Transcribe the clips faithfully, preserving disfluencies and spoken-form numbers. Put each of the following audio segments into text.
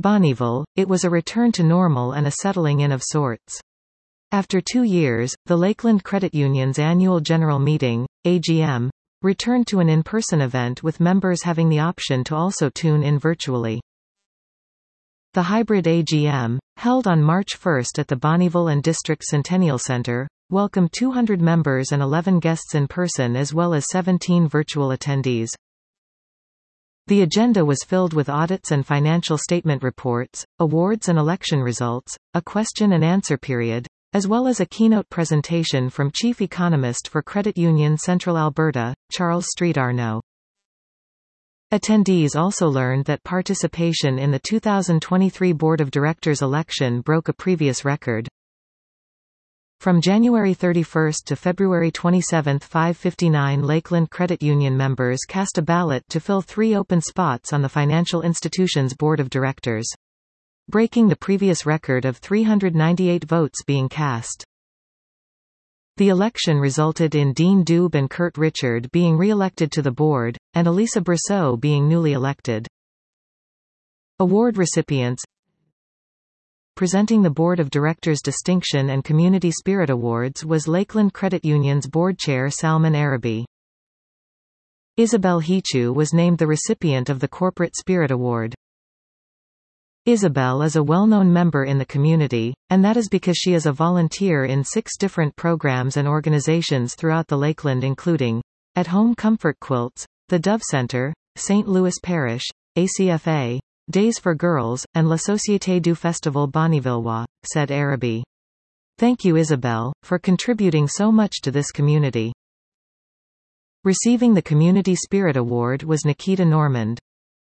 Bonnyville, it was a return to normal and a settling in of sorts. After two years, the Lakeland Credit Union's annual general meeting, A G M, returned to an in-person event with members having the option to also tune in virtually. The hybrid A G M, held on March first at the Bonnyville and District Centennial Center, welcomed two hundred members and eleven guests in person as well as seventeen virtual attendees. The agenda was filled with audits and financial statement reports, awards and election results, a question and answer period, as well as a keynote presentation from Chief Economist for Credit Union Central Alberta, Charles Street Arnault. Attendees also learned that participation in the two thousand twenty-three Board of Directors election broke a previous record. From January thirty-first to February twenty-seventh, five hundred fifty-nine Lakeland Credit Union members cast a ballot to fill three open spots on the financial institution's Board of Directors, breaking the previous record of three hundred ninety-eight votes being cast. The election resulted in Dean Dube and Kurt Richard being re-elected to the board, and Elisa Brosseau being newly elected. Award recipients. Presenting the Board of Directors Distinction and Community Spirit Awards was Lakeland Credit Union's board chair Salman Arabi. Isabel Hichu was named the recipient of the Corporate Spirit Award. Isabel is a well-known member in the community, and that is because she is a volunteer in six different programs and organizations throughout the Lakeland including At Home Comfort Quilts, the Dove Center, Saint Louis Parish, A C F A, Days for Girls, and La Société du Festival Bonnyvillois, said Arabi. Thank you Isabel, for contributing so much to this community. Receiving the Community Spirit Award was Nikita Normand.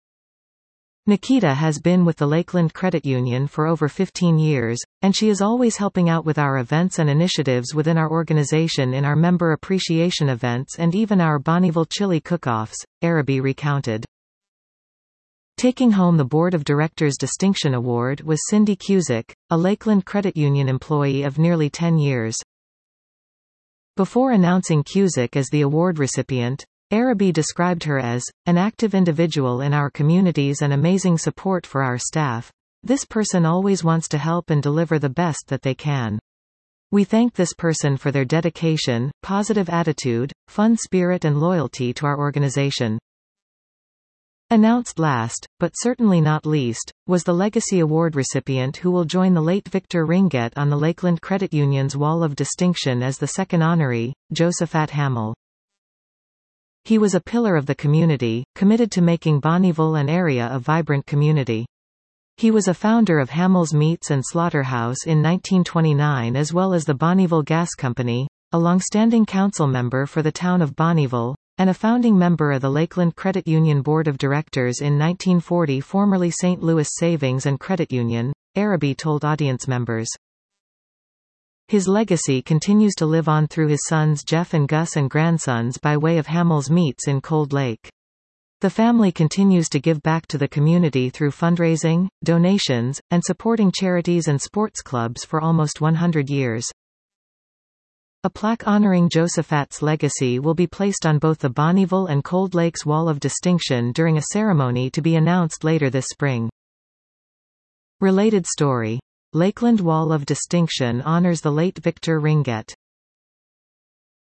Nikita has been with the Lakeland Credit Union for over fifteen years, and she is always helping out with our events and initiatives within our organization in our member appreciation events and even our Bonnyville chili cook-offs, Arabi recounted. Taking home the Board of Directors Distinction Award was Cindy Cusick, a Lakeland Credit Union employee of nearly ten years. Before announcing Cusick as the award recipient, Arabi described her as an active individual in our communities and amazing support for our staff. This person always wants to help and deliver the best that they can. We thank this person for their dedication, positive attitude, fun spirit and loyalty to our organization. Announced last, but certainly not least, was the Legacy Award recipient who will join the late Victor Ringet on the Lakeland Credit Union's Wall of Distinction as the second honoree, Josephat Hamill. He was a pillar of the community, committed to making Bonnyville an area a vibrant community. He was a founder of Hamill's Meats and Slaughterhouse in nineteen twenty-nine as well as the Bonnyville Gas Company, a long-standing council member for the town of Bonnyville, and a founding member of the Lakeland Credit Union Board of Directors in nineteen forty, formerly Saint Louis Savings and Credit Union, Arabi told audience members. His legacy continues to live on through his sons Jeff and Gus and grandsons by way of Hamill's Meats in Cold Lake. The family continues to give back to the community through fundraising, donations, and supporting charities and sports clubs for almost one hundred years. A plaque honoring Josephat's legacy will be placed on both the Bonnyville and Cold Lake's Wall of Distinction during a ceremony to be announced later this spring. Related story. Lakeland Wall of Distinction honors the late Victor Ringet.